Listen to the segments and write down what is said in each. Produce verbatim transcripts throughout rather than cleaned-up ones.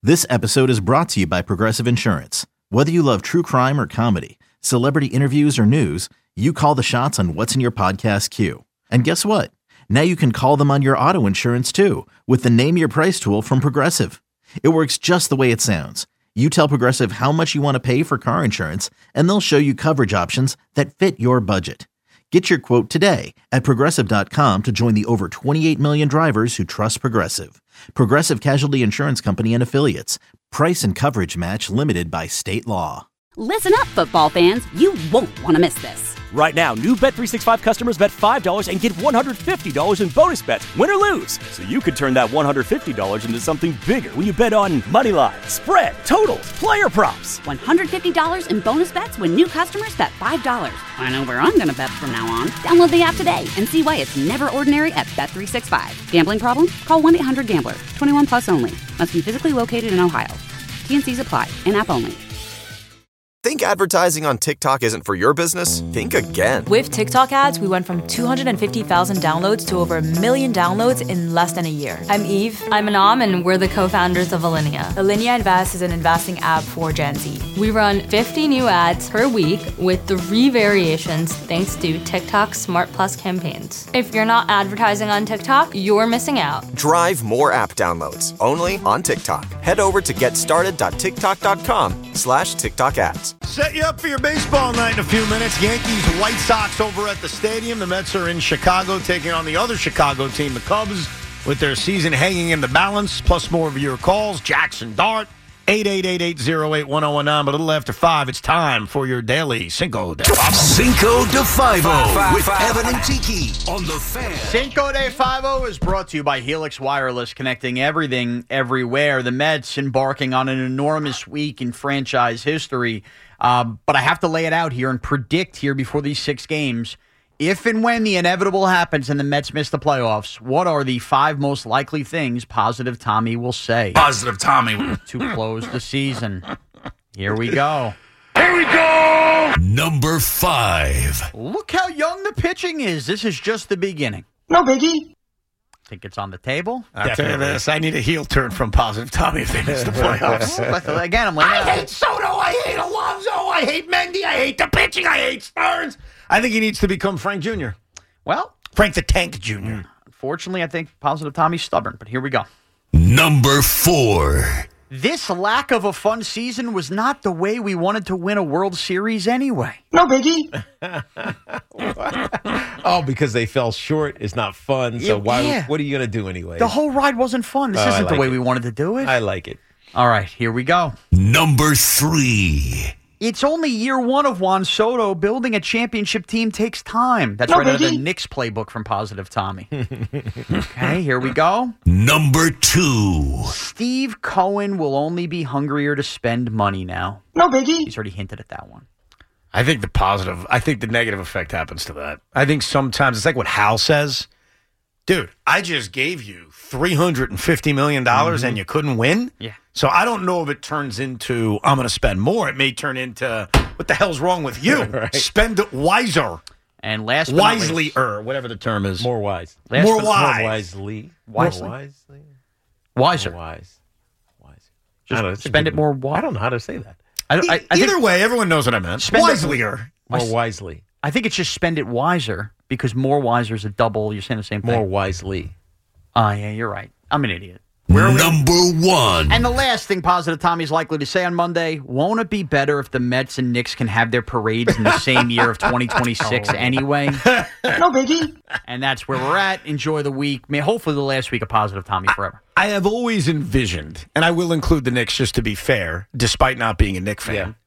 This episode is brought to you by Progressive Insurance. Whether you love true crime or comedy, celebrity interviews or news, you call the shots on what's in your podcast queue. And guess what? Now you can call them on your auto insurance too with the Name Your Price tool from Progressive. It works just the way it sounds. You tell Progressive how much you want to pay for car insurance, and they'll show you coverage options that fit your budget. Get your quote today at Progressive dot com to join the over twenty-eight million drivers who trust Progressive. Progressive Casualty Insurance Company and Affiliates. Price and coverage match limited by state law. Listen up, football fans. You won't want to miss this. Right now, new Bet three sixty-five customers bet five dollars and get one hundred fifty dollars in bonus bets, win or lose. So you could turn that one hundred fifty dollars into something bigger when you bet on money line, spread, totals, player props. one hundred fifty dollars in bonus bets when new customers bet five dollars. I know where I'm going to bet from now on. Download the app today and see why it's never ordinary at Bet three sixty-five. Gambling problem? Call one eight hundred gambler. twenty-one plus only. Must be physically located in Ohio. T and C's apply. In-app only. Think advertising on TikTok isn't for your business? Think again. With TikTok ads, we went from two hundred fifty thousand downloads to over a million downloads in less than a year. I'm Eve. I'm Anam, and we're the co-founders of Alinea. Alinea Invest is an investing app for Gen Z. We run fifty new ads per week with three variations thanks to TikTok's Smart Plus campaigns. If you're not advertising on TikTok, you're missing out. Drive more app downloads, only on TikTok. Head over to getstarted.tiktok.com slash TikTok ads. Set you up for your baseball night in a few minutes. Yankees, White Sox over at the stadium. The Mets are in Chicago taking on the other Chicago team, the Cubs, with their season hanging in the balance. Plus more of your calls. Jackson Dart, eight eight eight, eight oh eight, one oh one nine. But a little after five, it's time for your daily Cinco de Five. Cinco de Five with Evan and Tiki on the Fan. Cinco de Five is brought to you by Helix Wireless, connecting everything everywhere. The Mets embarking on an enormous week in franchise history. Um, but I have to lay it out here and predict here before these six games, if and when the inevitable happens and the Mets miss the playoffs, what are the five most likely things Positive Tommy will say? Positive Tommy. To close the season. Here we go. Here we go! Number five. Look how young the pitching is. This is just the beginning. No biggie. Think it's on the table? I'll tell you this. I need a heel turn from Positive Tommy if they miss the playoffs. But again, I'm like, I hate Soto. I hate Alonso. I hate Mendy. I hate the pitching. I hate Stearns. I think he needs to become Frank Junior Well, Frank the Tank Junior Unfortunately, I think Positive Tommy's stubborn, but here we go. Number four. This lack of a fun season was not the way we wanted to win a World Series anyway. No biggie. Oh, because they fell short. It's not fun. So Yeah, why? yeah. What are you going to do anyway? The whole ride wasn't fun. This Oh, I isn't like the way it. we wanted to do it. I like it. All right, here we go. Number three. It's only year one of Juan Soto. Building a championship team takes time. That's No right out of the biggie. Knicks playbook from Positive Tommy. Okay, here we go. Number two. Steve Cohen will only be hungrier to spend money now. No biggie. He's already hinted at that one. I think the positive, I think the negative effect happens to that. I think sometimes it's like what Hal says. Dude, I just gave you three hundred fifty million dollars Mm-hmm. and you couldn't win? Yeah. So I don't know if it turns into, I'm going to spend more. It may turn into, what the hell's wrong with you? Right. Spend it wiser. And last but not least- Wisely-er, whatever the term is. More wise. Last More but- wise. More wisely. Wisely. More wisely. Wiser. More wise. Wise. Just I don't know, it's a spend good it more one. wi- I don't know how to say that. I, I, I, Either think, way, everyone knows what I meant. Spend it- Wisely-er. More s- wisely. I think it's just spend it wiser because more wiser is a double. You're saying the same thing. More wisely. Oh, yeah, you're right. I'm an idiot. Number one. And the last thing Positive Tommy's likely to say on Monday, won't it be better if the Mets and Knicks can have their parades in the same year of twenty twenty-six anyway? No biggie. And that's where we're at. Enjoy the week. May hopefully the last week of Positive Tommy forever. I have always envisioned, and I will include the Knicks just to be fair, despite not being a Knicks fan, Yeah.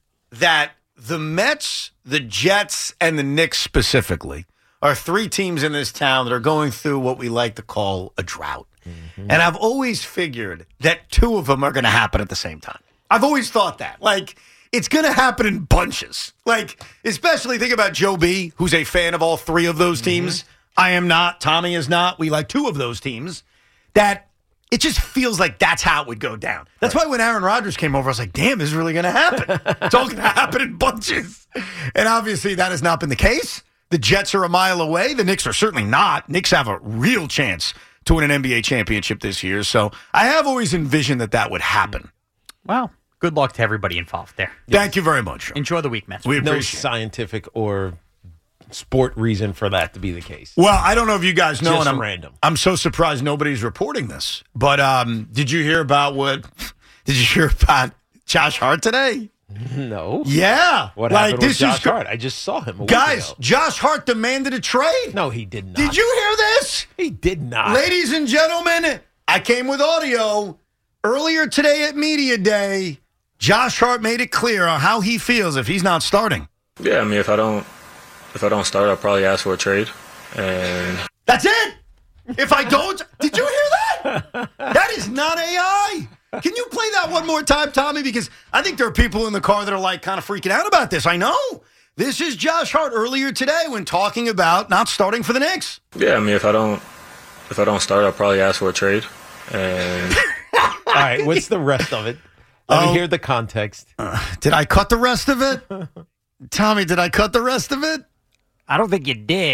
that the Mets, the Jets, and the Knicks specifically are three teams in this town that are going through what we like to call a drought. Mm-hmm. And I've always figured that two of them are going to happen at the same time. I've always thought that. Like, it's going to happen in bunches. Like, especially think about Joe B., who's a fan of all three of those teams. Mm-hmm. I am not. Tommy is not. We like two of those teams. That it just feels like that's how it would go down. That's right. Why when Aaron Rodgers came over, I was like, damn, this is really going to happen. It's all going to happen in bunches. And obviously that has not been the case. The Jets are a mile away. The Knicks are certainly not. Knicks have a real chance to win an N B A championship this year. So I have always envisioned that that would happen. Well, good luck to everybody involved there. Thank you very much. Enjoy the week, Mets. We No appreciate it. scientific or sport reason for that to be the case. Well, I don't know if you guys know, Just and I'm, random. I'm so surprised nobody's reporting this. But um, did you hear about what? Did you hear about Josh Hart today? No. Yeah. What like, happened with this Josh is, Hart? I just saw him a week Guys, ago. Josh Hart demanded a trade. No, he did not. Did you hear this? He did not. Ladies and gentlemen, I came with audio. Earlier today at Media Day, Josh Hart made it clear on how he feels if he's not starting. Yeah, I mean, if I don't, if I don't start, I'll probably ask for a trade. And That's it. If I don't, did you hear that? That is not A I. Can you play that one more time, Tommy? Because I think there are people in the car that are like kind of freaking out about this. I know. This is Josh Hart earlier today when talking about not starting for the Knicks. yeah, I mean, if I don't, if I don't start, I'll probably ask for a trade. And All right, what's the rest of it? Let Oh. me hear the context. Uh, did I cut the rest of it? Tommy, did I cut the rest of it? I don't think you did,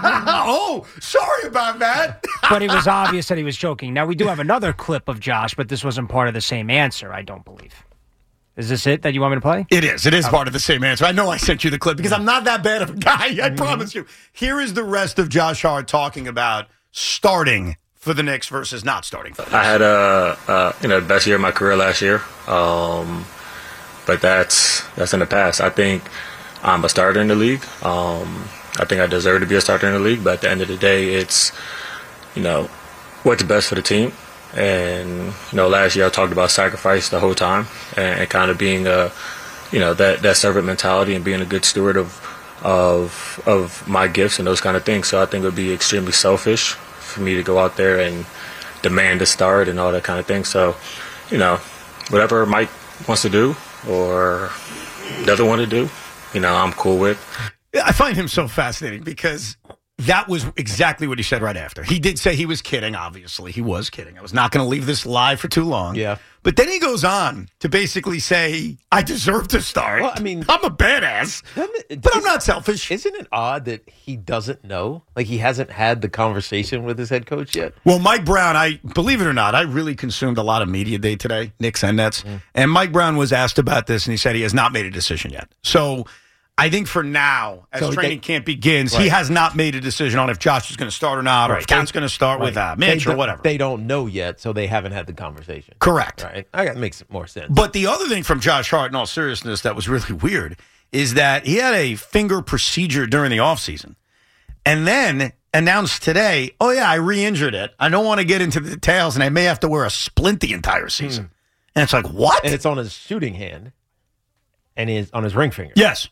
Oh, sorry about that. but it was obvious that he was joking. Now, we do have another clip of Josh, but this wasn't part of the same answer, I don't believe. Is this it that you want me to play? It is. It is part of the same answer. I know I sent you the clip because I'm not that bad of a guy. I promise you. Here is the rest of Josh Hart talking about starting for the Knicks versus not starting for the Knicks. I had a, uh, you know, the best year of my career last year. Um, but that's that's in the past. I think I'm a starter in the league. Um, I think I deserve to be a starter in the league. But at the end of the day, it's, you know, what's best for the team. And, you know, last year I talked about sacrifice the whole time and, and kind of being a, you know, that, that servant mentality and being a good steward of, of, of my gifts and those kind of things. So I think it would be extremely selfish for me to go out there and demand a start and all that kind of thing. So, you know, whatever Mike wants to do or doesn't want to do, you know, I'm cool with. I find him so fascinating because that was exactly what he said right after. He did say he was kidding, obviously. He was kidding. I was not going to leave this live for too long. Yeah. But then he goes on to basically say, I deserve to start. Well, I mean, I'm a badass, but I'm not selfish. Isn't it odd that he doesn't know? Like, he hasn't had the conversation with his head coach yet? Well, Mike Brown, I believe it or not, I really consumed a lot of media day today, Knicks and Nets. Mm. And Mike Brown was asked about this, and he said he has not made a decision yet. So I think for now, as So training they- camp begins, Right. he has not made a decision on if Josh is going to start or not, or Right. if Cat's going to start Right. with uh, Mitch They or don't- whatever. They don't know yet, so they haven't had the conversation. Correct. Right. I That makes more sense. But the other thing from Josh Hart, in all seriousness, that was really weird is that he had a finger procedure during the offseason and then announced today, oh, yeah, I re-injured it. I don't want to get into the details, and I may have to wear a splint the entire season. And it's like, what? And it's on his shooting hand and is on his ring finger. Yes.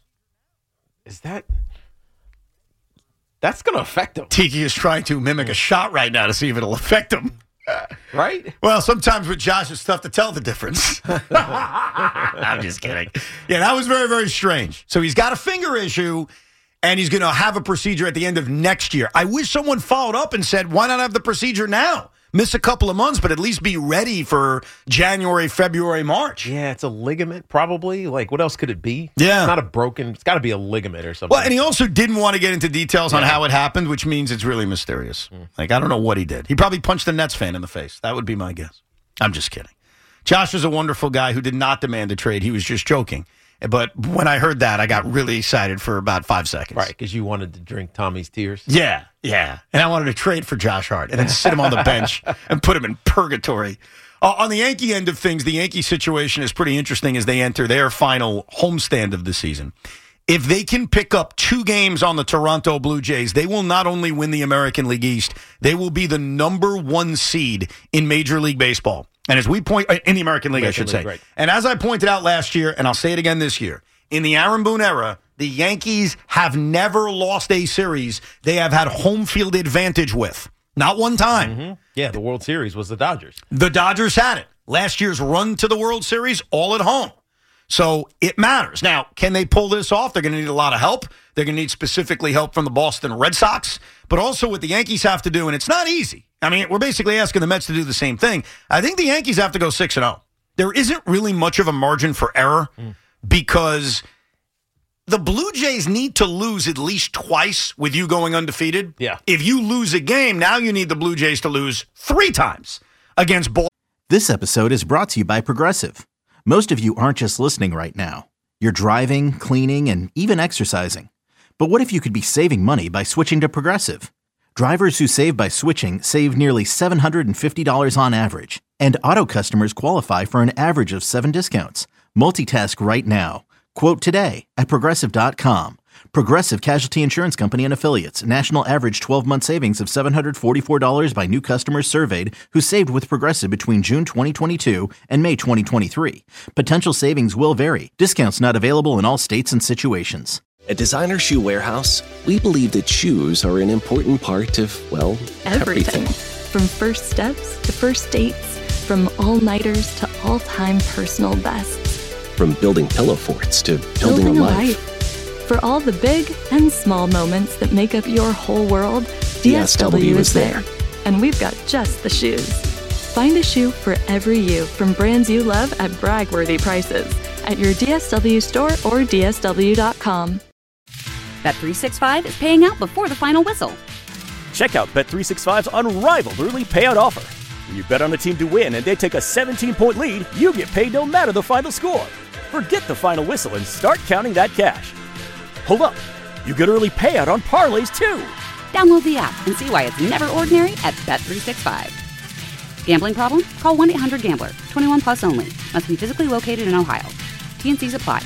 Is that... That's going to affect him. Tiki is trying to mimic a shot right now to see if it'll affect him. Right? Well, sometimes with Josh, it's tough to tell the difference. I'm just kidding. Yeah, that was very, very strange. So he's got a finger issue, and he's going to have a procedure at the end of next year. I wish someone followed up and said, why not have the procedure now? Miss a couple of months, but at least be ready for January, February, March. Yeah, it's a ligament, probably. Like, what else could it be? Yeah. It's not a broken... It's got to be a ligament or something. Well, and he also didn't want to get into details on Yeah. how it happened, which means it's really mysterious. Like, I don't know what he did. He probably punched a Nets fan in the face. That would be my guess. I'm just kidding. Josh is a wonderful guy who did not demand a trade. He was just joking. But when I heard that, I got really excited for about five seconds. Right, because you wanted to drink Tommy's tears. Yeah, yeah. And I wanted to trade for Josh Hart and then sit him on the bench and put him in purgatory. Uh, on the Yankee end of things, the Yankee situation is pretty interesting as they enter their final homestand of the season. If they can pick up two games on the Toronto Blue Jays, they will not only win the American League East, they will be the number one seed in Major League Baseball. And as we point, in the American League, American I should League, say. right. And as I pointed out last year, and I'll say it again this year, in the Aaron Boone era, the Yankees have never lost a series they have had home field advantage with. Not one time. Mm-hmm. Yeah, the World Series was the Dodgers. The Dodgers had it. Last year's run to the World Series, all at home. So it matters. Now, can they pull this off? They're going to need a lot of help. They're going to need specifically help from the Boston Red Sox, but also what the Yankees have to do, and it's not easy. I mean, we're basically asking the Mets to do the same thing. I think the Yankees have to go six and oh. There isn't really much of a margin for error mm. because the Blue Jays need to lose at least twice with you going undefeated. Yeah. If you lose a game, now you need the Blue Jays to lose three times against Baltimore. This episode is brought to you by Progressive. Most of you aren't just listening right now. You're driving, cleaning, and even exercising. But what if you could be saving money by switching to Progressive? Drivers who save by switching save nearly seven hundred fifty dollars on average. And auto customers qualify for an average of seven discounts. Multitask right now. Quote today at Progressive dot com. Progressive Casualty Insurance Company and Affiliates. National average twelve-month savings of seven hundred forty-four dollars by new customers surveyed who saved with Progressive between June twenty twenty-two and May twenty twenty-three. Potential savings will vary. Discounts not available in all states and situations. At Designer Shoe Warehouse, we believe that shoes are an important part of, well, everything. everything. From first steps to first dates, from all-nighters to all-time personal bests. From building pillow forts to building, building a, a life. life. For all the big and small moments that make up your whole world, D S W is there. And we've got just the shoes. Find a shoe for every you from brands you love at brag-worthy prices at your D S W store or D S W dot com. Bet three sixty-five is paying out before the final whistle. Check out Bet three sixty-five's unrivaled early payout offer. When you bet on a team to win and they take a seventeen-point lead, you get paid no matter the final score. Forget the final whistle and start counting that cash. Hold up. You get early payout on parlays, too. Download the app and see why it's never ordinary at Bet three sixty-five. Gambling problem? Call one eight hundred gambler. twenty-one plus only. Must be physically located in Ohio. T and C's apply.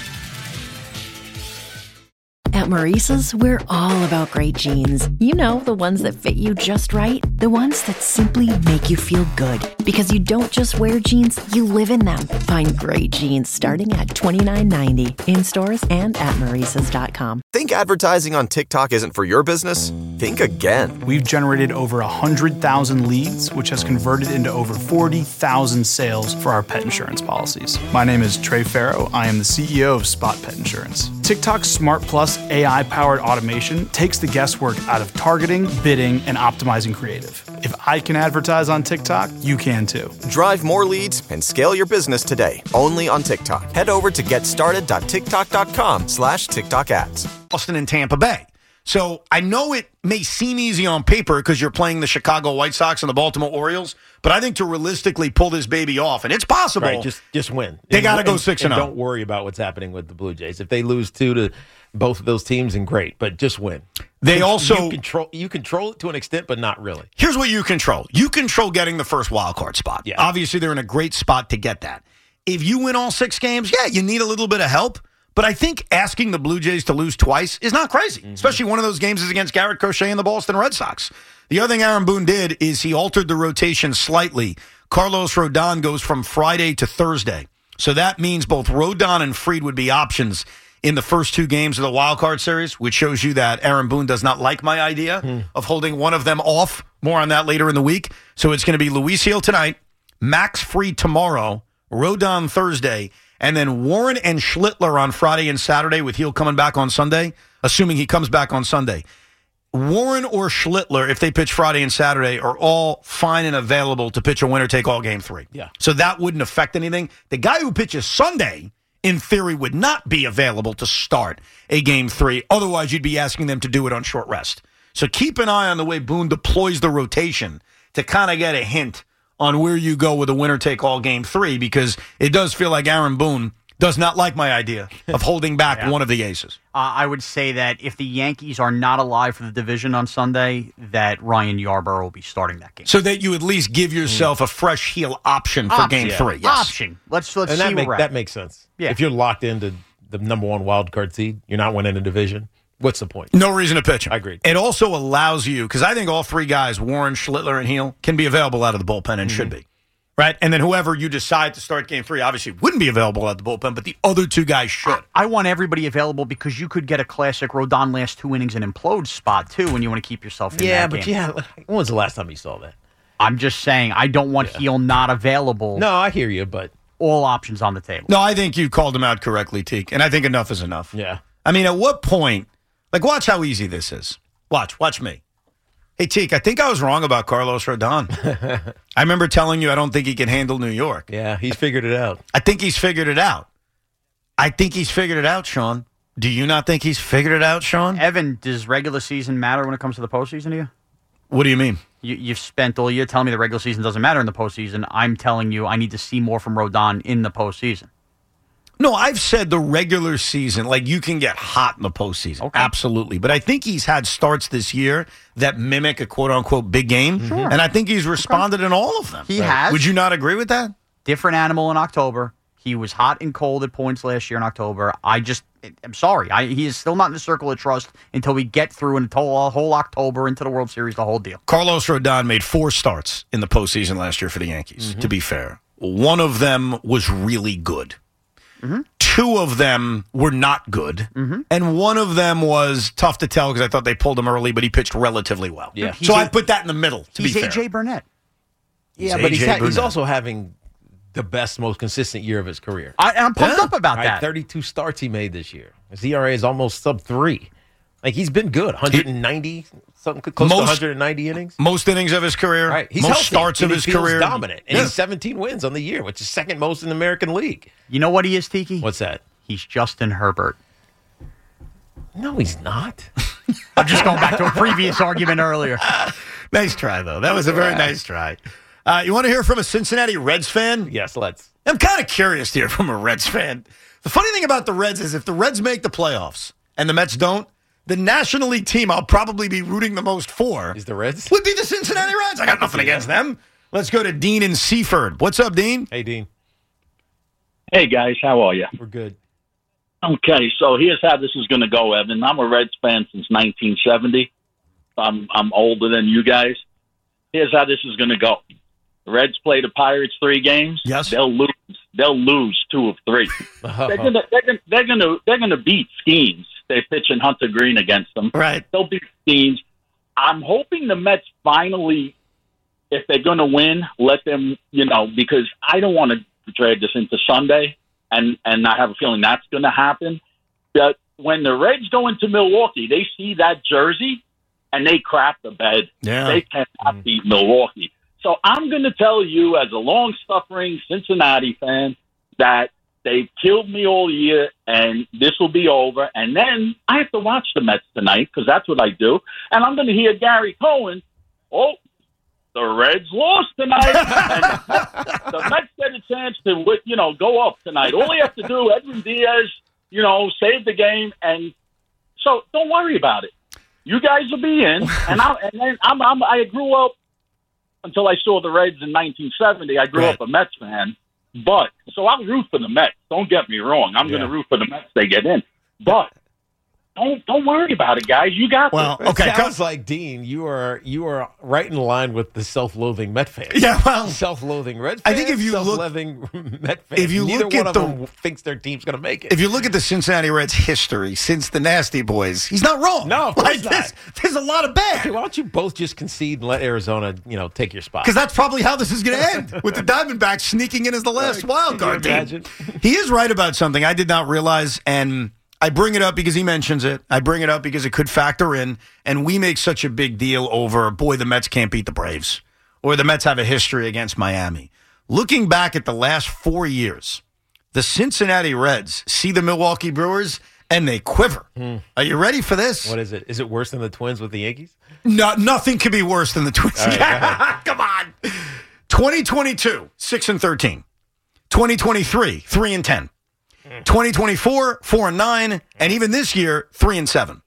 At Maurice's, we're all about great jeans. You know, the ones that fit you just right. The ones that simply make you feel good. Because you don't just wear jeans, you live in them. Find great jeans starting at twenty-nine ninety in stores and at Maurices dot com. Think advertising on TikTok isn't for your business? Think again. We've generated over one hundred thousand leads, which has converted into over forty thousand sales for our pet insurance policies. My name is Trey Farrow. I am the C E O of Spot Pet Insurance. TikTok's Smart Plus A I-powered automation takes the guesswork out of targeting, bidding, and optimizing creative. If I can advertise on TikTok, you can too. Drive more leads and scale your business today, only on TikTok. Head over to getstarted.tiktok.com slash TikTok ads. Boston and Tampa Bay. So I know it may seem easy on paper because you're playing the Chicago White Sox and the Baltimore Orioles, but I think to realistically pull this baby off, and it's possible. Right, just just win. They And- got to go and- six and and zero. Don't worry about what's happening with the Blue Jays. If they lose two to both of those teams, then great, but just win. They You- also you control you control it to an extent, but not really. Here's what you control. You control getting the first wild card spot. Yeah. Obviously, they're in a great spot to get that. If you win all six games, yeah, you need a little bit of help. But I think asking the Blue Jays to lose twice is not crazy, mm-hmm. especially one of those games is against Garrett Crochet and the Boston Red Sox. The other thing Aaron Boone did is he altered the rotation slightly. Carlos Rodon goes from Friday to Thursday. So that means both Rodon and Fried would be options in the first two games of the wild card series, which shows you that Aaron Boone does not like my idea mm. of holding one of them off. More on that later in the week. So it's going to be Luis Gil tonight, Max Fried tomorrow, Rodon Thursday, and then Warren and Schlittler on Friday and Saturday with Gil coming back on Sunday, assuming he comes back on Sunday. Warren or Schlittler, if they pitch Friday and Saturday, are all fine and available to pitch a winner-take-all game three. Yeah. So that wouldn't affect anything. The guy who pitches Sunday, in theory, would not be available to start a game three. Otherwise, you'd be asking them to do it on short rest. So keep an eye on the way Boone deploys the rotation to kind of get a hint on where you go with a winner-take-all game three, because it does feel like Aaron Boone does not like my idea of holding back Yeah. one of the aces. Uh, I would say that if the Yankees are not alive for the division on Sunday, that Ryan Yarbrough will be starting that game. So that you at least give yourself a fresh heel option for Option. game Yeah. three. Yes. Option. Let's let's and see that, where make, we're at. that makes sense. Yeah. If you're locked into the number one wild card seed, you're not winning a division. What's the point? No reason to pitch him. I agree. It also allows you, because I think all three guys, Warren, Schlittler, and Heel, can be available out of the bullpen and mm-hmm. should be. Right? And then whoever you decide to start game three obviously wouldn't be available at the bullpen, but the other two guys should. I, I want everybody available because you could get a classic Rodon last two innings and implode spot, too, when you want to keep yourself in Yeah, that but game. yeah, when was the last time you saw that? I'm just saying, I don't want Yeah. Heel not available. No, I hear you, but all options on the table. No, I think you called him out correctly, Teak, and I think enough is enough. Yeah. I mean, at what point, like, watch how easy this is. Watch, watch me. Hey, Teak, I think I was wrong about Carlos Rodon. I remember telling you I don't think he can handle New York. Yeah, he's figured it out. I think he's figured it out. I think he's figured it out, Sean. Do you not think he's figured it out, Sean? Evan, does regular season matter when it comes to the postseason to you? What do you mean? You, you've spent all year telling me the regular season doesn't matter in the postseason. I'm telling you I need to see more from Rodon in the postseason. No, I've said the regular season, like you can get hot in the postseason. Okay. Absolutely. But I think he's had starts this year that mimic a quote-unquote big game. Sure. And I think he's responded okay. in all of them. He right. has. Would you not agree with that? Different animal in October. He was hot and cold at points last year in October. I just, I'm sorry. I, he is still not in the circle of trust until we get through until a whole October into the World Series, the whole deal. Carlos Rodon made four starts in the postseason last year for the Yankees, mm-hmm. to be fair. One of them was really good. Mm-hmm. Two of them were not good. Mm-hmm. And one of them was tough to tell because I thought they pulled him early, but he pitched relatively well. Yeah. So I put that in the middle, to be fair. He's A J Burnett. Yeah, he's but he's, ha- he's also having the best, most consistent year of his career. I, I'm pumped yeah. up about right, that. thirty-two starts he made this year. His E R A is almost sub three. Like, he's been good. one hundred ninety, something close most, to one hundred ninety innings. Most innings of his career. Right. He's most healthy, starts of his he career. Dominant. And yeah. he's seventeen wins on the year, which is second most in the American League. You know what he is, Tiki? What's that? He's Justin Herbert. No, he's not. I'm just going back to a previous argument earlier. Nice try, though. That was a very yeah. nice try. Uh, you want to hear from a Cincinnati Reds fan? Yes, let's. I'm kind of curious to hear from a Reds fan. The funny thing about the Reds is if the Reds make the playoffs and the Mets don't, the National League team I'll probably be rooting the most for is the Reds. Would be the Cincinnati Reds. I got nothing against them. Let's go to Dean in Seaford. What's up, Dean? Hey, Dean. Hey, guys. How are you? We're good. Okay, so here's how this is going to go, Evan. I'm a Reds fan since nineteen seventy. I'm I'm older than you guys. Here's how this is going to go. The Reds play the Pirates three games. Yes. They'll lose. They'll lose two of three. Oh. They're gonna they're gonna they're gonna they're gonna beat Skeens. They're pitching Hunter Green against them. Right. They'll beat Skeens. I'm hoping the Mets finally, if they're going to win, let them, you know, because I don't want to drag this into Sunday, and and I have a feeling that's going to happen. But when the Reds go into Milwaukee, they see that jersey, and they crap the bed. Yeah. They cannot beat Milwaukee. So I'm going to tell you, as a long-suffering Cincinnati fan, that they've killed me all year, and this will be over. And then I have to watch the Mets tonight, because that's what I do. And I'm going to hear Gary Cohen, oh, the Reds lost tonight. And the Mets get a chance to, you know, go up tonight. All they have to do, Edwin Diaz, you know, save the game. And so don't worry about it. You guys will be in. And, I, and then I'm, I'm, I grew up, until I saw the Reds in nineteen seventy, I grew right. up a Mets fan. But, so I'll root for the Mets. Don't get me wrong. I'm yeah. going to root for the Mets. They get in. But don't don't worry about it, guys. You got well, this. Okay, it sounds like, Dean, you are you are right in line with the self-loathing Met fans. Yeah, well. Self-loathing Red fans, I think if you self-loathing look, Met fans. If you Neither look one at of the, them thinks their team's going to make it. If you look at the Cincinnati Reds history since the Nasty Boys, he's not wrong. No, of course like, not. There's, there's a lot of bad. Okay, why don't you both just concede and let Arizona, you know, take your spot? Because that's probably how this is going to end, with the Diamondbacks sneaking in as the last wild card team. He is right about something I did not realize, and I bring it up because he mentions it. I bring it up because it could factor in, and we make such a big deal over, boy, the Mets can't beat the Braves, or the Mets have a history against Miami. Looking back at the last four years, the Cincinnati Reds see the Milwaukee Brewers, and they quiver. Hmm. Are you ready for this? What is it? Is it worse than the Twins with the Yankees? No, nothing could be worse than the Twins. Right, come on. twenty twenty-two, six and thirteen. twenty twenty-three, three and ten. twenty twenty-four, four and nine, and even this year, three and seven.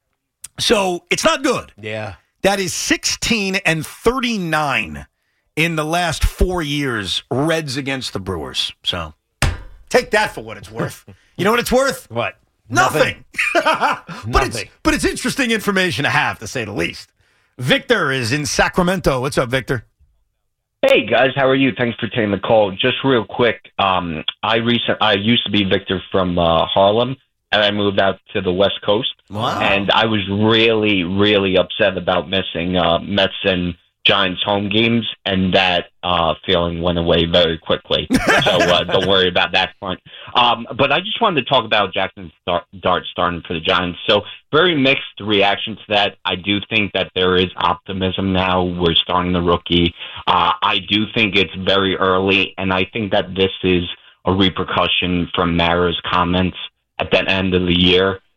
So it's not good. Yeah. That is sixteen and thirty-nine in the last four years, Reds against the Brewers. So take that for what it's worth. You know what it's worth? What? Nothing. but Nothing. it's but it's interesting information to have, to say the least. Victor is in Sacramento. What's up, Victor? Hey guys, how are you? Thanks for taking the call. Just real quick, um, I recent I used to be Victor from uh, Harlem, and I moved out to the West Coast. Wow. And I was really, really upset about missing uh, Mets and Giants home games, and that uh, feeling went away very quickly. So uh, don't worry about that front. Um, but I just wanted to talk about Jackson Dart starting for the Giants. So very mixed reaction to that. I do think that there is optimism now. We're starting the rookie. Uh, I do think it's very early, and I think that this is a repercussion from Mara's comments at the end of the year.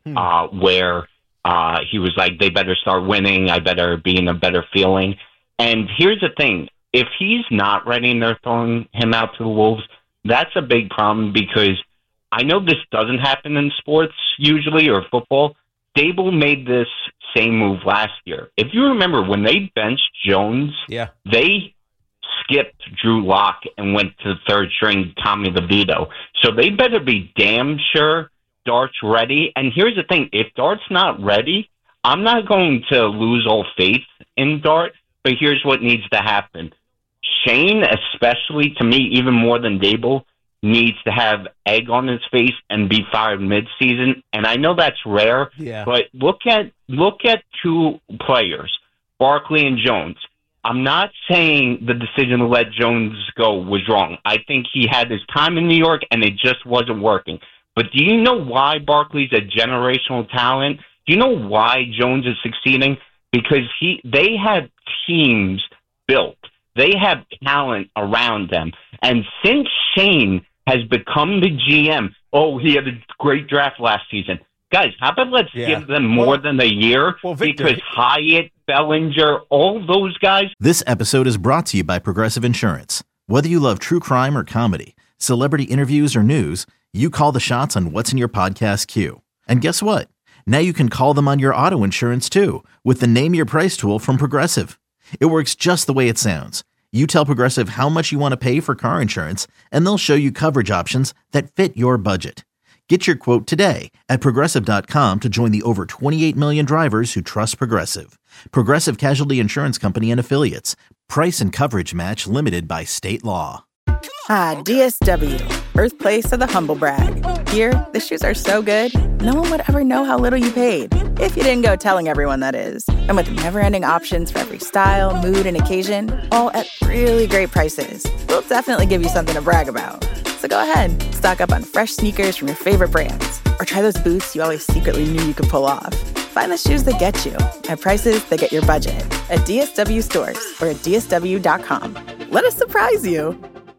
hmm. uh, where uh, he was like, they better start winning. I better be in a better feeling. And here's the thing. If he's not ready and they're throwing him out to the Wolves, that's a big problem because I know this doesn't happen in sports usually or football. Dable made this same move last year. If you remember, when they benched Jones, yeah. they skipped Drew Lock and went to the third string Tommy DeVito. So they better be damn sure Dart's ready. And here's the thing. If Dart's not ready, I'm not going to lose all faith in Dart, but here's what needs to happen. Shane, especially to me, even more than Dable, needs to have egg on his face and be fired mid-season. And I know that's rare, yeah. but look at look at two players, Barkley and Jones. I'm not saying the decision to let Jones go was wrong. I think he had his time in New York, and it just wasn't working. But do you know why Barkley's a generational talent? Do you know why Jones is succeeding? Because he they have teams built. They have talent around them. And since Shane has become the G M, oh, he had a great draft last season. Guys, how about let's Yeah. give them more Well- than a year? well, Victor- because Hyatt, Bellinger, all those guys. This episode is brought to you by Progressive Insurance. Whether you love true crime or comedy, celebrity interviews or news, you call the shots on what's in your podcast queue. And guess what? Now you can call them on your auto insurance too with the Name Your Price tool from Progressive. It works just the way it sounds. You tell Progressive how much you want to pay for car insurance, and they'll show you coverage options that fit your budget. Get your quote today at Progressive dot com to join the over twenty-eight million drivers who trust Progressive. Progressive Casualty Insurance Company and Affiliates. Price and coverage match limited by state law. Ah, D S W, birthplace of the humble brag. Here, the shoes are so good, no one would ever know how little you paid. If you didn't go telling everyone, that is. And with never-ending options for every style, mood, and occasion, all at really great prices, we'll definitely give you something to brag about. So go ahead, stock up on fresh sneakers from your favorite brands, or try those boots you always secretly knew you could pull off. Find the shoes that get you at prices that get your budget at D S W stores or at D S W dot com. Let us surprise you.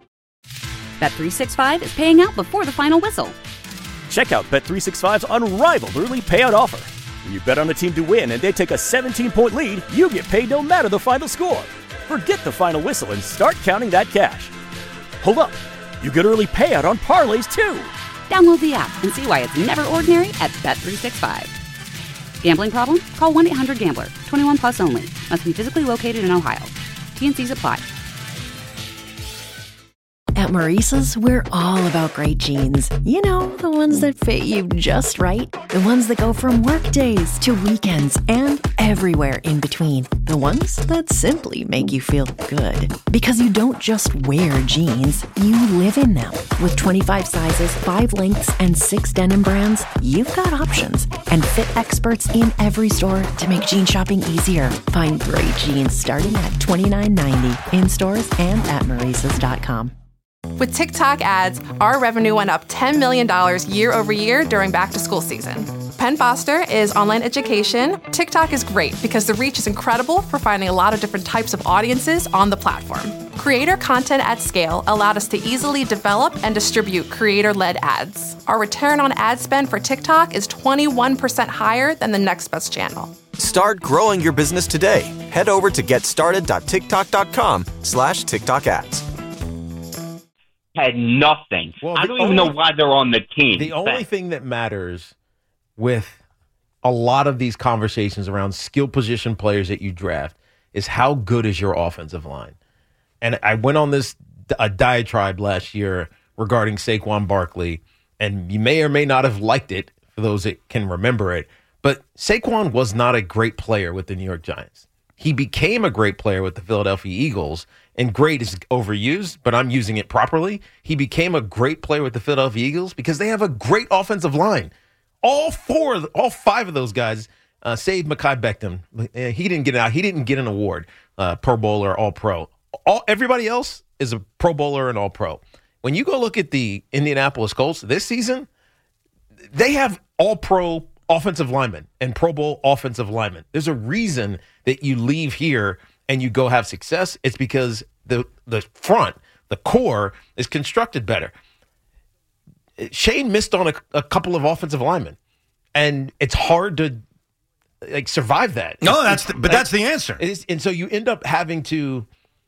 Bet three sixty-five is paying out before the final whistle. Check out Bet three sixty-five's unrivaled early payout offer. When you bet on a team to win and they take a seventeen-point lead, you get paid no matter the final score. Forget the final whistle and start counting that cash. Hold up. You get early payout on parlays, too. Download the app and see why it's never ordinary at Bet three sixty-five. Gambling problem? Call one eight hundred gambler. twenty-one plus only. Must be physically located in Ohio. T N Cs apply. At Maurice's, we're all about great jeans. You know, the ones that fit you just right. The ones that go from work days to weekends and everywhere in between. The ones that simply make you feel good. Because you don't just wear jeans, you live in them. With twenty-five sizes, five lengths, and six denim brands, you've got options. And fit experts in every store to make jean shopping easier. Find great jeans starting at twenty-nine ninety in stores and at Maurices dot com. With TikTok ads, our revenue went up ten million dollars year over year during back-to-school season. Penn Foster is online education. TikTok is great because the reach is incredible for finding a lot of different types of audiences on the platform. Creator content at scale allowed us to easily develop and distribute creator-led ads. Our return on ad spend for TikTok is twenty-one percent higher than the next best channel. Start growing your business today. Head over to getstarted.tiktok.com slash TikTok ads. Had nothing. Well, I the don't even only- know why they're on the team. The only thing that matters with a lot of these conversations around skill position players that you draft is how good is your offensive line. And I went on this a diatribe last year regarding Saquon Barkley, and you may or may not have liked it for those that can remember it, but Saquon was not a great player with the New York Giants. He became a great player with the Philadelphia Eagles, and great is overused, but I'm using it properly. He became a great player with the Philadelphia Eagles because they have a great offensive line. All four, all five of those guys, uh, save Mekhi Becton. Uh, He didn't get out. He didn't get an award, uh, Pro Bowler, All Pro. All everybody else is a Pro Bowler and All Pro. When you go look at the Indianapolis Colts this season, they have All Pro offensive linemen and Pro Bowl offensive linemen. There's a reason that you leave here and you go have success. It's because the the front, the core, is constructed better. Shane missed on a, a couple of offensive linemen. And it's hard to like survive that. No, It's- that's it's- the, but that's the answer. It is, and so you end up having to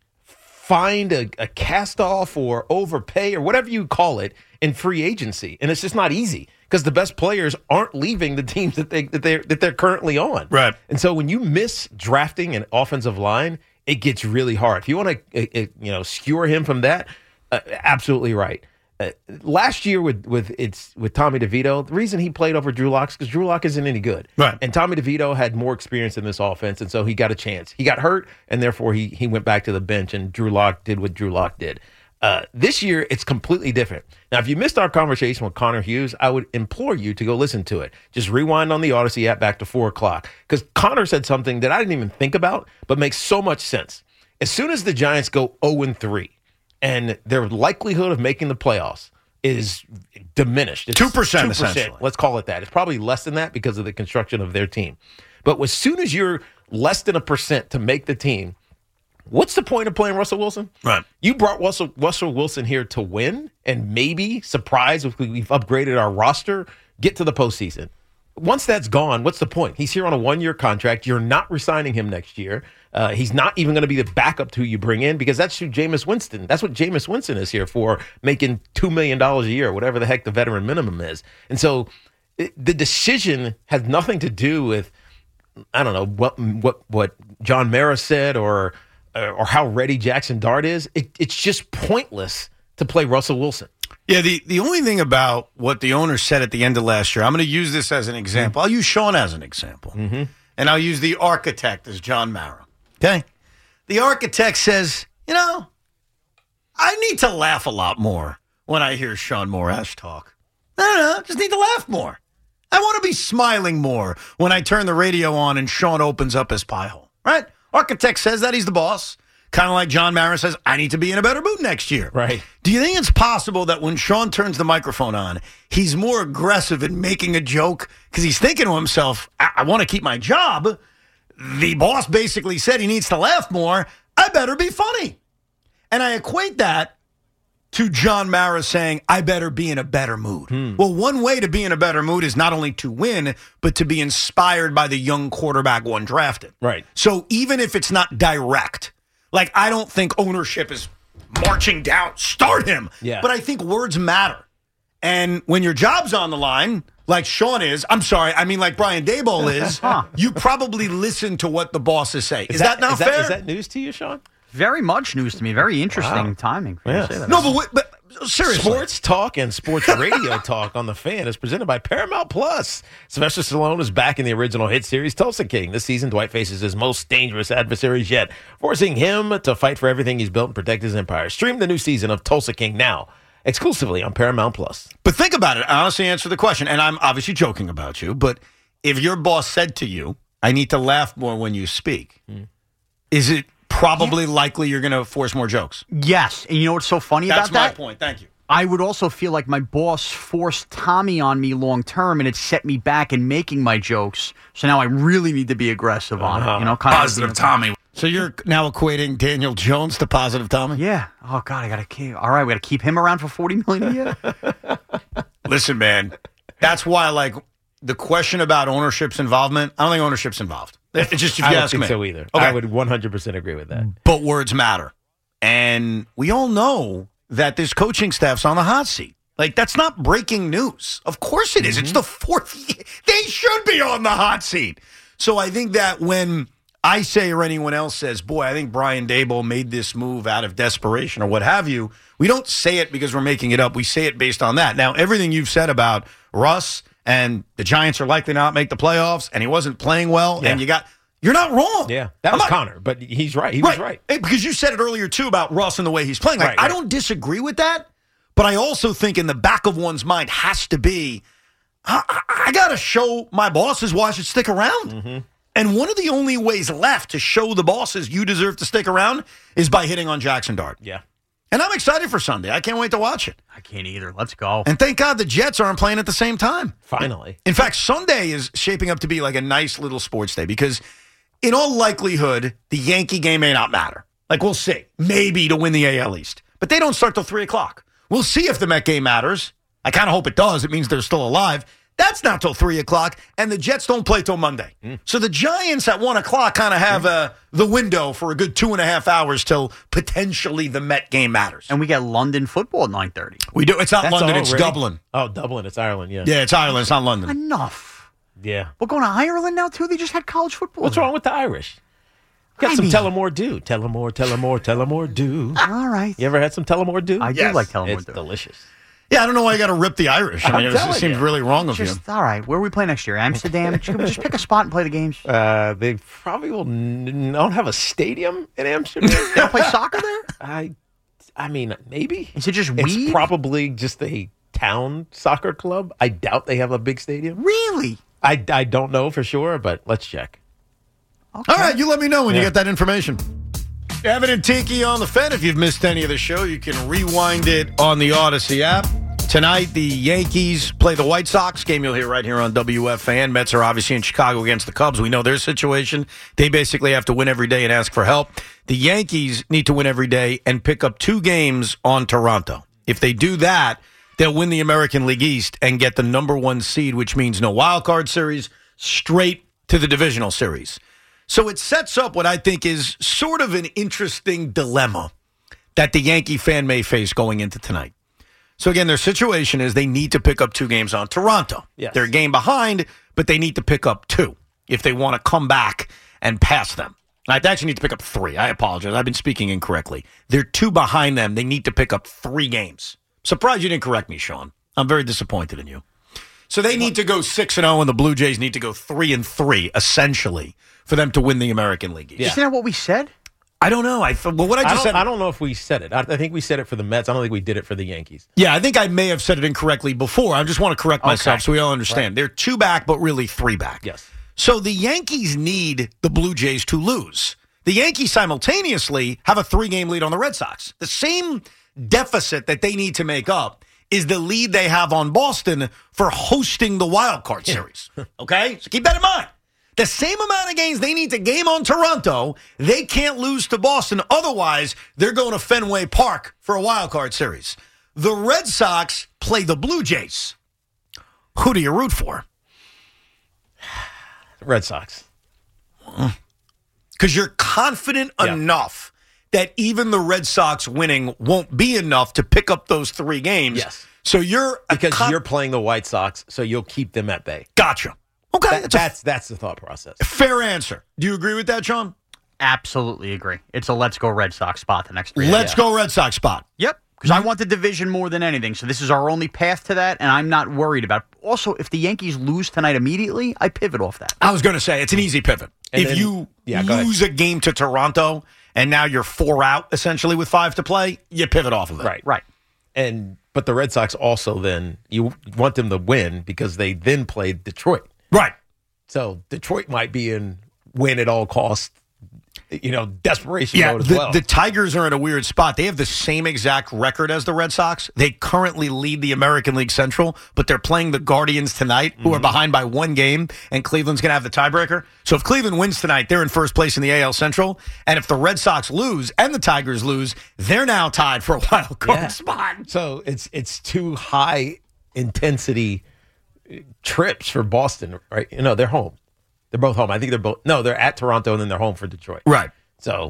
find a, a cast off or overpay or whatever you call it in free agency, and it's just not easy because the best players aren't leaving the teams that they that they that they're currently on. Right. And so when you miss drafting an offensive line, it gets really hard. If you want to, uh, uh, you know, skewer him from that, uh, absolutely right. Uh, last year with with it's with Tommy DeVito, the reason he played over Drew Lock is because Drew Lock isn't any good, right? And Tommy DeVito had more experience in this offense, and so he got a chance. He got hurt, and therefore he he went back to the bench, and Drew Lock did what Drew Lock did. Uh, this year, it's completely different. Now, if you missed our conversation with Connor Hughes, I would implore you to go listen to it. Just rewind on the Odyssey app back to four o'clock because Connor said something that I didn't even think about, but makes so much sense. As soon as the Giants go oh and three, and their likelihood of making the playoffs is diminished. It's two percent, essentially. Let's call it that. It's probably less than that because of the construction of their team. But as soon as you're less than a percent to make the team, what's the point of playing Russell Wilson? Right. You brought Russell, Russell Wilson here to win and maybe, surprise, if we've upgraded our roster, get to the postseason. Once that's gone, what's the point? He's here on a one-year contract. You're not re-signing him next year. Uh, he's not even going to be the backup to who you bring in because that's who Jameis Winston. That's what Jameis Winston is here for, making two million dollars a year, whatever the heck the veteran minimum is. And so it, the decision has nothing to do with, I don't know, what what what John Mara said or or how ready Jackson Dart is. It, it's just pointless to play Russell Wilson. Yeah, the, the only thing about what the owner said at the end of last year, I'm going to use this as an example. I'll use Sean as an example. Mm-hmm. And I'll use the architect as John Mara. Okay? The architect says, you know, I need to laugh a lot more when I hear Sean Morash talk. I don't know, just need to laugh more. I want to be smiling more when I turn the radio on and Sean opens up his pie hole. Right? Architect says that he's the boss. Kind of like John Mara says, I need to be in a better mood next year. Right. Do you think it's possible that when Sean turns the microphone on, he's more aggressive in making a joke because he's thinking to himself, I, I want to keep my job. The boss basically said he needs to laugh more. I better be funny. And I equate that to John Mara saying, I better be in a better mood. Hmm. Well, one way to be in a better mood is not only to win, but to be inspired by the young quarterback one drafted. Right. So even if it's not direct, like, I don't think ownership is marching down, start him. Yeah. But I think words matter. And when your job's on the line, like Sean is, I'm sorry, I mean like Brian Daboll is, you probably listen to what the bosses say. Is, Is that, that- not is that- fair? is that news to you, Sean? Very much news to me. Very interesting Wow. timing for you Yes. to say that. No, but, wait, but seriously. Sports talk and sports radio talk on The Fan is presented by Paramount Plus. Sylvester Stallone is back in the original hit series Tulsa King. This season, Dwight faces his most dangerous adversaries yet, forcing him to fight for everything he's built and protect his empire. Stream the new season of Tulsa King now, exclusively on Paramount Plus. But think about it. I honestly answer the question, and I'm obviously joking about you, but if your boss said to you, I need to laugh more when you speak, Mm. is it probably likely you're going to force more jokes? Yes. And you know what's so funny That's about my that? point. Thank you. I would also feel like my boss forced Tommy on me long term, and it set me back in making my jokes. So now I really need to be aggressive on it. You know, kind Positive of Tommy. So you're now equating Daniel Jones to Positive Tommy? Yeah. Oh God, I gotta keep. All right, we gotta keep him around for forty million a year. Listen, man, that's why like the question about ownership's involvement. I don't think ownership's involved. It's just if I you don't ask think me. so either. Okay. I would one hundred percent agree with that. But words matter. And we all know that this coaching staff's on the hot seat. Like, that's not breaking news. Of course it is. It's the fourth year. They should be on the hot seat. So I think that when I say or anyone else says, boy, I think Brian Daboll made this move out of desperation or what have you, we don't say it because we're making it up. We say it based on that. Now, everything you've said about Russ and the Giants are likely to not make the playoffs and he wasn't playing well Yeah. and you got... You're not wrong. Yeah, that I'm was not- Connor, but he's right. He was right. Hey, because you said it earlier, too, about Russ and the way he's playing. Like, Right, I right. don't disagree with that, but I also think in the back of one's mind has to be, I, I, I got to show my bosses why I should stick around. Mm-hmm. And one of the only ways left to show the bosses you deserve to stick around is by hitting on Jackson Dart. Yeah. And I'm excited for Sunday. I can't wait to watch it. I can't either. Let's go. And thank God the Jets aren't playing at the same time. Finally. In fact, Sunday is shaping up to be like a nice little sports day because in all likelihood, the Yankee game may not matter. Like, we'll see. Maybe to win the A L East. But they don't start till three o'clock. We'll see if the Met game matters. I kind of hope it does. It means they're still alive. That's not till three o'clock, and the Jets don't play till Monday. Mm. So the Giants at one o'clock kind of have uh, the window for a good two and a half hours till potentially the Met game matters. And we get London football at nine thirty. We do. It's not That's London, it's already- Dublin. Oh, Dublin. It's Ireland, yeah. Yeah, it's Ireland. It's not London. Enough. Yeah. We're going to Ireland now, too? They just had college football. What's wrong with the Irish? Got I some mean- Tullamore Dew. Tullamore, Tullamore, Tullamore Dew. All right. You ever had some Tullamore Dew? I do like Tullamore It's Dew. delicious. Yeah, I don't know why you got to rip the Irish. I I'm mean, it, was- it telling seems you. really wrong of Just, you. all right. Where we play next year? Amsterdam? Should we just pick a spot and play the games? Uh, they probably will n- don't have a stadium in Amsterdam. They don't play soccer there? I, I mean, maybe. Is it just It's weed? probably just a town soccer club. I doubt they have a big stadium. Really? I, I don't know for sure, but let's check. Okay. All right, you let me know when you Yeah. get that information. Evan and Tiki on the Fan. If you've missed any of the show, you can rewind it on the Odyssey app. Tonight, the Yankees play the White Sox. Game you'll hear right here on W F A N. Mets are obviously in Chicago against the Cubs. We know their situation. They basically have to win every day and ask for help. The Yankees need to win every day and pick up two games on Toronto. If they do that, they'll win the American League East and get the number one seed, which means no wild card series, straight to the divisional series. So it sets up what I think is sort of an interesting dilemma that the Yankee fan may face going into tonight. So again, their situation is they need to pick up two games on Toronto. Yes. They're a game behind, but they need to pick up two if they want to come back and pass them. I actually need to pick up three. I apologize. I've been speaking incorrectly. They're two behind them. They need to pick up three games. Surprised you didn't correct me, Sean. I'm very disappointed in you. So they need to go six and oh, and the Blue Jays need to go three and three, essentially, for them to win the American League East. Yeah. Isn't that what we said? I don't know. I th- well, what I just I don't, said. I don't know if we said it. I, I think we said it for the Mets. I don't think we did it for the Yankees. Yeah, I think I may have said it incorrectly before. I just want to correct myself Okay. so we all understand. Right. They're two back, but really three back. Yes. So the Yankees need the Blue Jays to lose. The Yankees simultaneously have a three-game lead on the Red Sox. The same deficit that they need to make up is the lead they have on Boston for hosting the wild card series. Okay? So keep that in mind. The same amount of games they need to game on Toronto, they can't lose to Boston. Otherwise, they're going to Fenway Park for a wild card series. The Red Sox play the Blue Jays. Who do you root for? Red Sox. Because you're confident Yeah. enough that even the Red Sox winning won't be enough to pick up those three games. Yes. So you're a Because con- you're playing the White Sox, so you'll keep them at bay. Gotcha. Okay, That- that's a that's that's the thought process. fair answer. Do you agree with that, Sean? Absolutely agree. It's a let's go Red Sox spot the next three Let's days. go Red Sox spot. Yep. Because I want the division more than anything. So this is our only path to that, and I'm not worried about it. Also, if the Yankees lose tonight immediately, I pivot off that. I was going to say, it's an easy pivot. And if then- you yeah, go ahead. lose a game to Toronto and now you're four out essentially with five to play, you pivot off of it. Right. Right. And but the Red Sox also then you want them to win because they then played Detroit. Right. So Detroit might be in win at all costs, you know, desperation Yeah, mode as the, well. the Tigers are in a weird spot. They have the same exact record as the Red Sox. They currently lead the American League Central, but they're playing the Guardians tonight, who Mm-hmm. are behind by one game, and Cleveland's going to have the tiebreaker. So if Cleveland wins tonight, they're in first place in the A L Central. And if the Red Sox lose and the Tigers lose, they're now tied for a wild card Yeah. spot. So it's it's two high intensity trips for Boston, right? You know, they're home. They're both home. I think they're both no, they're at Toronto and then they're home for Detroit. Right. So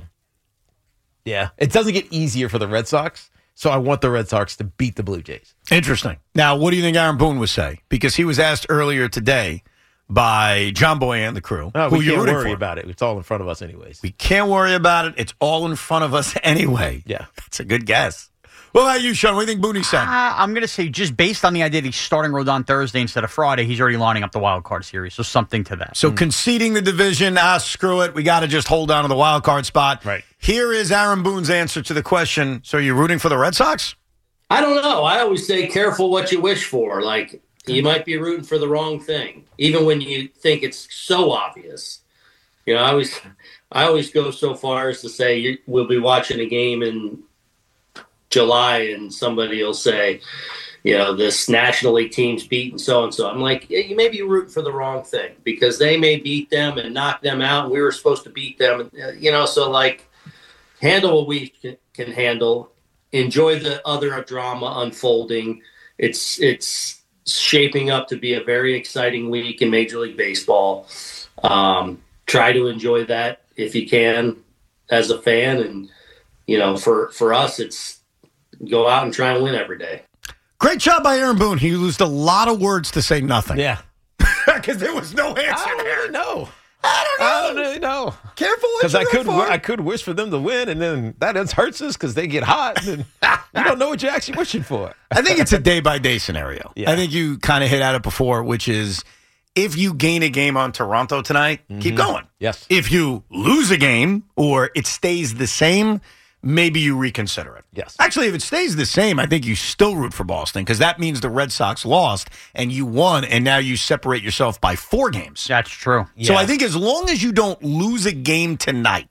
yeah, it doesn't get easier for the Red Sox. So I want the Red Sox to beat the Blue Jays. Interesting. Now, what do you think Aaron Boone would say? Because he was asked earlier today by John Boy and the crew. No, who we you're can't rooting worry for. about it. It's all in front of us anyways. We can't worry about it. It's all in front of us anyway. Yeah. That's a good guess. What about you, Sean? What do you think Boone's saying? Uh, I'm going to say just based on the idea that he's starting Rodon Thursday instead of Friday, he's already lining up the wild card series. So something to that. So conceding the division, ah, screw it. We got to just hold on to the wild card spot. Right. Here is Aaron Boone's answer to the question. So are you rooting for the Red Sox? I don't know. I always say careful what you wish for. Like, you might be rooting for the wrong thing, even when you think it's so obvious. You know, I always, I always go so far as to say you, we'll be watching a game in July and somebody will say, you know, this National League team's beaten so-and-so. I'm like, yeah, you may be rooting for the wrong thing because they may beat them and knock them out. And we were supposed to beat them, you know, so like handle what we can, can handle. Enjoy the other drama unfolding. It's it's shaping up to be a very exciting week in Major League Baseball. Um, try to enjoy that if you can as a fan. And, you know, for, for us, it's go out and try and win every day. Great job by Aaron Boone. He used a lot of words to say nothing. Yeah. Because there was no answer I don't there. really know. I don't know. I don't really know. Careful what Because you I root could, for. I could wish for them to win, and then that hurts us because they get hot, and then you don't know what you're actually wishing for. I think it's a day-by-day scenario. Yeah. I think you kind of hit at it before, which is if you gain a game on Toronto tonight, keep going. Yes. If you lose a game or it stays the same, maybe you reconsider it. Yes. Actually, if it stays the same, I think you still root for Boston because that means the Red Sox lost and you won, and now you separate yourself by four games. That's true. So Yeah. I think as long as you don't lose a game tonight,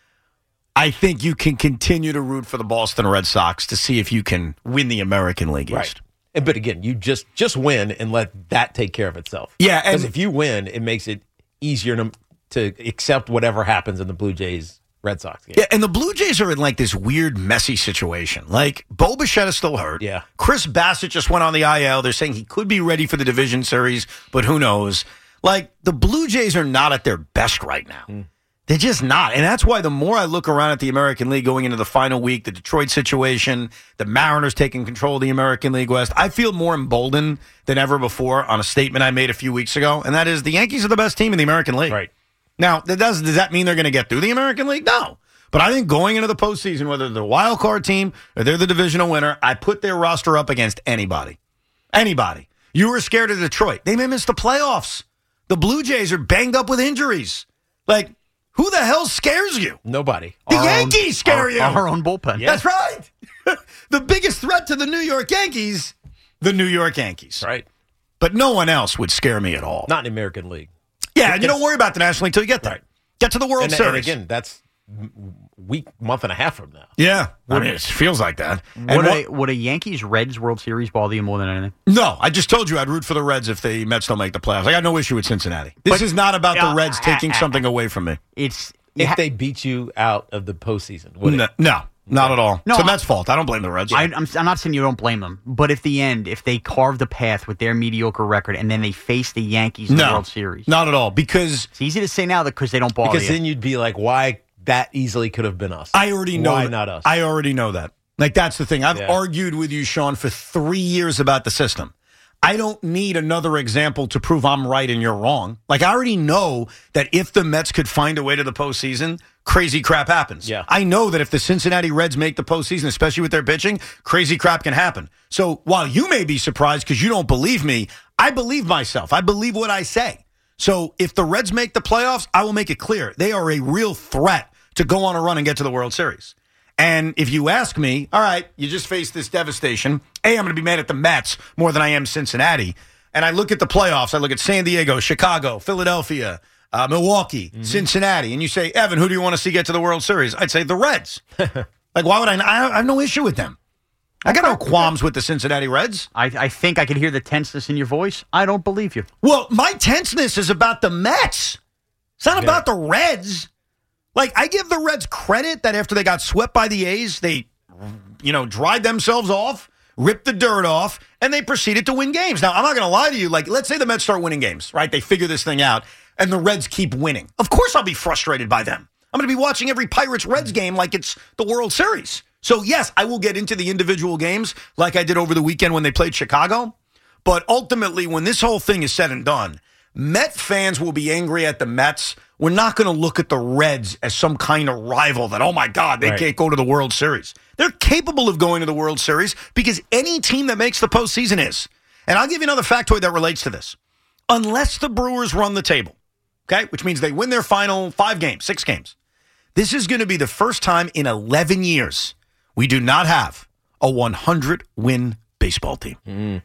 I think you can continue to root for the Boston Red Sox to see if you can win the American League Right. East. And, but again, you just just win and let that take care of itself. Yeah, and- because if you win, it makes it easier to, to accept whatever happens in the Blue Jays Red Sox game. Yeah, and the Blue Jays are in like this weird, messy situation. Like, Bo Bichette is still hurt. Yeah. Chris Bassett just went on the I L. They're saying he could be ready for the division series, but who knows? Like, the Blue Jays are not at their best right now. Mm. They're just not. And that's why the more I look around at the American League going into the final week, the Detroit situation, the Mariners taking control of the American League West, I feel more emboldened than ever before on a statement I made a few weeks ago, and that is the Yankees are the best team in the American League. Right. Now, that does, does that mean they're going to get through the American League? No. But I think going into the postseason, whether they're the wild card team or they're the divisional winner, I put their roster up against anybody. Anybody. You were scared of Detroit. They may miss the playoffs. The Blue Jays are banged up with injuries. Like, who the hell scares you? Nobody. The Our Yankees own, scare our, you. Our own bullpen. That's right. The biggest threat to the New York Yankees, the New York Yankees. Right. But no one else would scare me at all. Not in the American League. Yeah, and you don't worry about the National League until you get there. Right. Get to the World And, Series. and again, that's week, month and a half from now. Yeah. I mean, it feels like that. And Would what- a, would a Yankees-Reds World Series bother you more than anything? No, I just told you I'd root for the Reds if the Mets don't make the playoffs. I got no issue with Cincinnati. This But- is not about Yeah, the Reds taking uh, uh, something away from me. It's If they beat you out of the postseason, would No, it? no, not at all. No, it's the I- Mets' fault. I don't blame the Reds. I, I'm, I'm not saying you don't blame them, but at the end, if they carve the path with their mediocre record and then they face the Yankees in the No, World Series, not at all. Because it's easy to say now that because they don't bother Because you. then you'd be like, why that easily could have been us? I already know. Why that- not us? I already know that. Like, that's the thing. I've Yeah. argued with you, Sean, for three years about the system. I don't need another example to prove I'm right and you're wrong. Like, I already know that if the Mets could find a way to the postseason, crazy crap happens. Yeah. I know that if the Cincinnati Reds make the postseason, especially with their pitching, crazy crap can happen. So while you may be surprised because you don't believe me, I believe myself. I believe what I say. So if the Reds make the playoffs, I will make it clear. They are a real threat to go on a run and get to the World Series. And if you ask me, all right, you just faced this devastation. A, I'm going to be mad at the Mets more than I am Cincinnati. And I look at the playoffs. I look at San Diego, Chicago, Philadelphia, uh, Milwaukee, Mm-hmm. Cincinnati. And you say, Evan, who do you want to see get to the World Series? I'd say the Reds. Like, why would I? I have no issue with them. I got no qualms with the Cincinnati Reds. I, I think I can hear the tenseness in your voice. I don't believe you. Well, my tenseness is about the Mets. It's not Yeah. about the Reds. Like, I give the Reds credit that after they got swept by the A's, they, you know, dried themselves off, ripped the dirt off, and they proceeded to win games. Now, I'm not going to lie to you. Like, let's say the Mets start winning games, right? They figure this thing out, and the Reds keep winning. Of course I'll be frustrated by them. I'm going to be watching every Pirates-Reds game like it's the World Series. So, yes, I will get into the individual games like I did over the weekend when they played Chicago. But ultimately, when this whole thing is said and done, Met fans will be angry at the Mets. We're not going to look at the Reds as some kind of rival that, oh, my God, they Right. can't go to the World Series. They're capable of going to the World Series because any team that makes the postseason is. And I'll give you another factoid that relates to this. Unless the Brewers run the table, okay, which means they win their final five games, six games, this is going to be the first time in eleven years we do not have a one hundred win baseball team. Mm.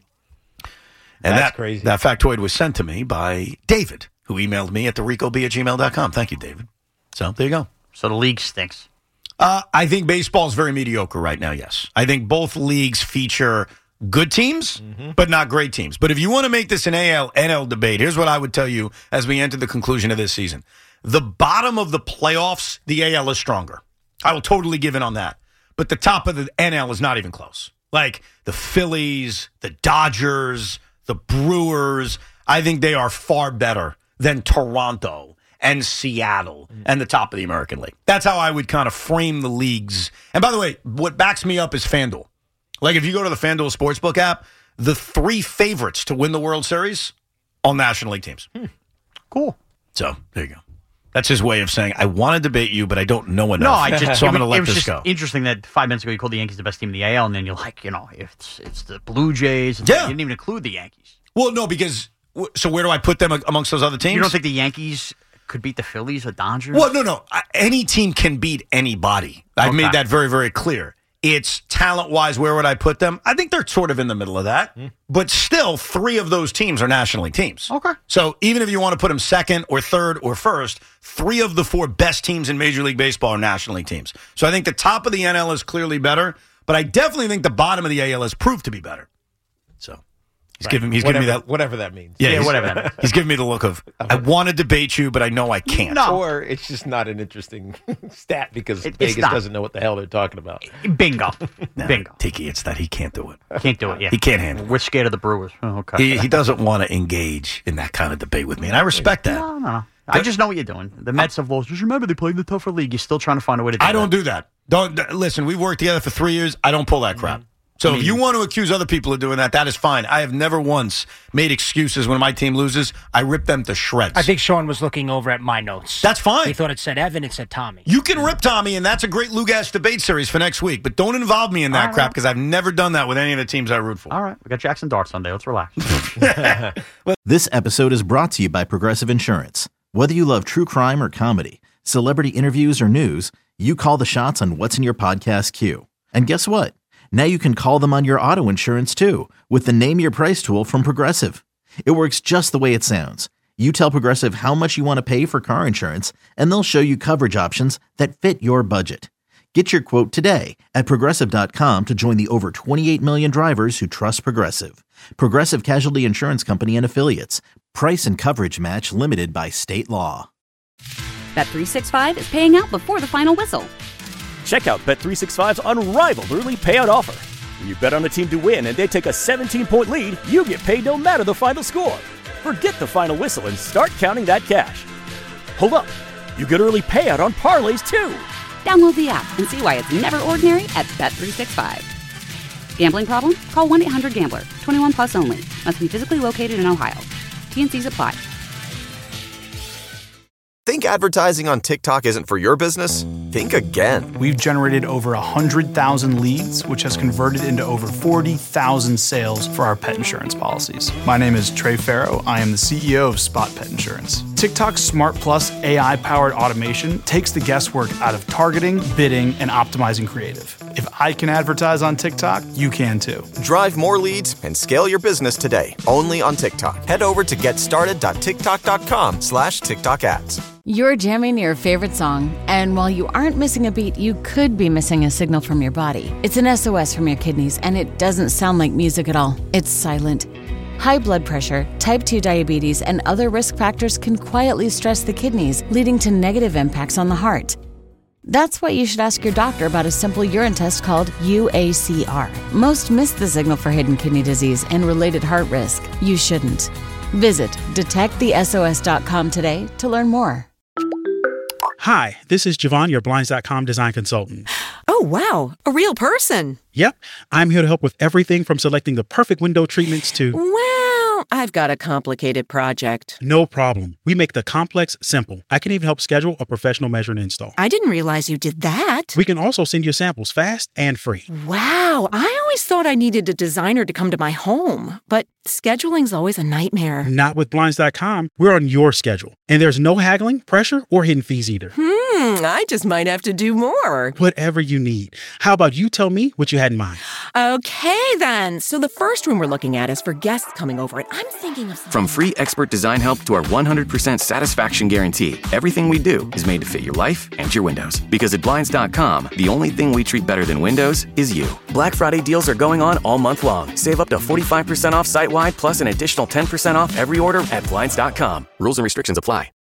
And That's that, crazy. that factoid was sent to me by David, who emailed me at the rico b at gmail dot com. Thank you, David. So there you go. So the league stinks. Uh, I think baseball is very mediocre right now, yes. I think both leagues feature good teams, Mm-hmm. but not great teams. But if you want to make this an A L N L debate, here's what I would tell you as we enter the conclusion of this season. The bottom of the playoffs, the A L is stronger. I will totally give in on that. But the top of the N L is not even close. Like the Phillies, the Dodgers, the Brewers. I think they are far better than Toronto and Seattle and the top of the American League. That's how I would kind of frame the leagues. And by the way, what backs me up is FanDuel. Like if you go to the FanDuel Sportsbook app, the three favorites to win the World Series, all National League teams. Hmm. Cool. So there you go. That's his way of saying, I want to debate you, but I don't know enough. No, I just, so I'm it, going to let it was this just go. interesting that five minutes ago you called the Yankees the best team in the A L, and then you're like, you know, it's it's the Blue Jays. Yeah. You didn't even include the Yankees. Well, no, because, so where do I put them amongst those other teams? You don't think the Yankees could beat the Phillies or Dodgers? Well, no, no. Any team can beat anybody. I've Okay. made that very, very clear. It's talent-wise, where would I put them? I think they're sort of in the middle of that. Mm. But still, three of those teams are National League teams. Okay. So even if you want to put them second or third or first, three of the four best teams in Major League Baseball are National League teams. So I think the top of the N L is clearly better, but I definitely think the bottom of the A L has proved to be better. So he's Right. giving he's whatever, giving me that whatever that means. Yeah, Yeah, he's- whatever that means. He's giving me the look of I want to debate you, but I know I can't. No. Or it's just not an interesting stat because It- it's Vegas not. doesn't know what the hell they're talking about. Bingo. No, Bingo. Tiki, it's that he can't do it. Can't do it, yeah. He can't handle it. We're scared of the Brewers. Oh, okay. He, he doesn't want to engage in that kind of debate with me, and I respect that. No, no, no. I just know what you're doing. The Mets have lost. Just remember, they played in the tougher league. You're still trying to find a way to do I don't that. do that. Don't d- listen. We've worked together for three years. I don't pull that crap. So I mean- if you want to accuse other people of doing that, that is fine. I have never once made excuses when my team loses. I rip them to shreds. I think Sean was looking over at my notes. That's fine. He thought it said Evan, it said Tommy. You can rip Tommy, and that's a great Lugas debate series for next week. But don't involve me in that All right. crap because I've never done that with any of the teams I root for. All right. We got Jackson Dart Sunday. Let's relax. This episode is brought to you by Progressive Insurance. Whether you love true crime or comedy, celebrity interviews or news, you call the shots on what's in your podcast queue. And guess what? Now you can call them on your auto insurance too with the Name Your Price tool from Progressive. It works just the way it sounds. You tell Progressive how much you want to pay for car insurance, and they'll show you coverage options that fit your budget. Get your quote today at Progressive dot com to join the over twenty-eight million drivers who trust Progressive. Progressive Casualty Insurance Company and Affiliates. Price and coverage match limited by state law. Bet three sixty-five is paying out before the final whistle. Check out Bet three sixty-five's unrivaled early payout offer. When you bet on a team to win and they take a seventeen-point lead, you get paid no matter the final score. Forget the final whistle and start counting that cash. Hold up. You get early payout on parlays, too. Download the app and see why it's never ordinary at Bet three sixty-five. Gambling problem? Call one eight hundred gambler. twenty-one plus only. Must be physically located in Ohio. T N Cs apply. Think advertising on TikTok isn't for your business? Think again. We've generated over one hundred thousand leads, which has converted into over forty thousand sales for our pet insurance policies. My name is Trey Farrow. I am the C E O of Spot Pet Insurance. TikTok's Smart Plus A I-powered automation takes the guesswork out of targeting, bidding, and optimizing creative. If I can advertise on TikTok, you can too. Drive more leads and scale your business today, only on TikTok. Head over to getstarted.tiktok.com slash TikTok ads. You're jamming your favorite song, and while you aren't missing a beat, you could be missing a signal from your body. It's an S O S from your kidneys, and it doesn't sound like music at all. It's silent. High blood pressure, type two diabetes, and other risk factors can quietly stress the kidneys, leading to negative impacts on the heart. That's why you should ask your doctor about a simple urine test called U A C R. Most miss the signal for hidden kidney disease and related heart risk. You shouldn't. Visit detect the S O S dot com today to learn more. Hi, this is Javon, your Blinds dot com design consultant. Oh, wow. A real person. Yep, I'm here to help with everything from selecting the perfect window treatments to... Well, I've got a complicated project. No problem. We make the complex simple. I can even help schedule a professional measure and install. I didn't realize you did that. We can also send you samples fast and free. Wow, I always thought I needed a designer to come to my home, but scheduling's always a nightmare. Not with Blinds dot com. We're on your schedule. And there's no haggling, pressure, or hidden fees either. Hmm, I just might have to do more. Whatever you need. How about you tell me what you had in mind? Okay, then. So the first room we're looking at is for guests coming over, and I'm thinking of... From free expert design help to our one hundred percent satisfaction guarantee, everything we do is made to fit your life and your windows. Because at Blinds dot com, the only thing we treat better than windows is you. Black Friday deals are going on all month long. Save up to forty-five percent off site-wide, plus an additional ten percent off every order at Blinds dot com. Rules and restrictions apply.